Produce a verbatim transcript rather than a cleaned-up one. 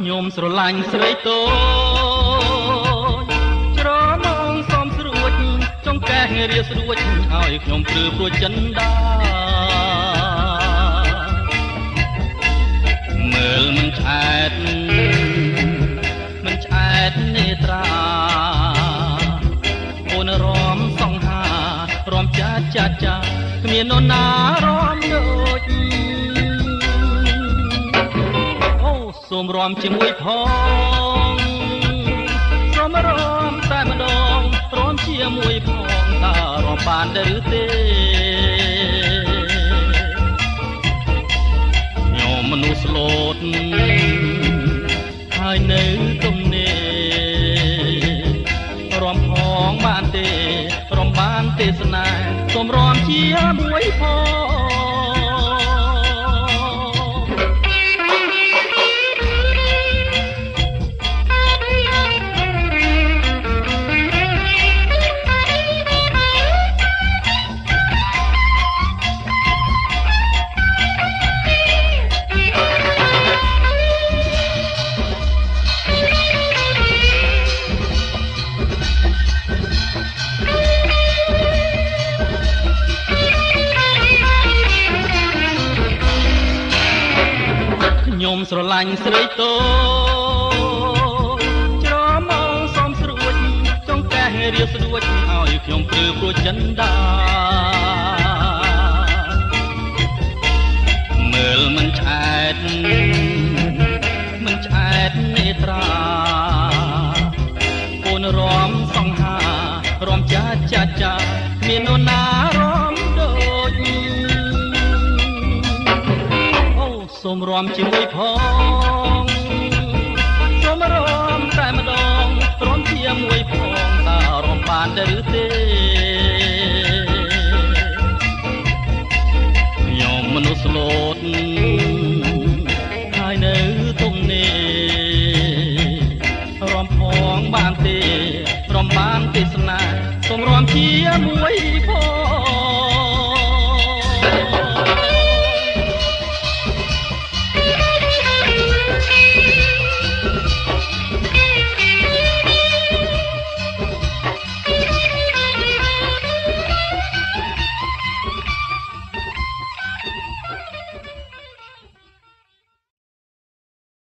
ញោមស្រឡាញ់ស្រីតូចច្រមងសំស្រួចចង់កែរៀបស្រួចឲ្យខ្ញុំព្រឺព្រួចចិនដាមើលមិនឆ្អែតមិនឆ្អែតនេត្រាអូនរំសង្ហារំចាចាចាគ្មាននរណារំដូចអូសូមរំជាមួយផងសូមរំតែម្ដងរំជាមួយផងតើរំបានដែរឬទេញោមមនុស្សស្លូតហើយនៅទំនេរំផងបានទេរំបានទេសនាសូមរំជាមួយផងខ្ញុំស្រឡាញ់ស្រីតូចច្រមងសំស្រួចចង់កែរៀបស្រួចឲ្យខ្ញុំព្រឺព្រួចចិនដាមើលមិនឆ្អែតមិនឆ្អែតនេត្រាអូនរំសង្ហារំចាចាចាមាននរណារំដូចសូមរំជាមួយផងសូមរំតែម្ដងរំជាមួយផងតើរំបានដែរឬទេខ្ញុំមនុស្សស្លូតហើយនៅទំនេរំផងបានទេរំបានទេសនាសូមរំជាមួយផង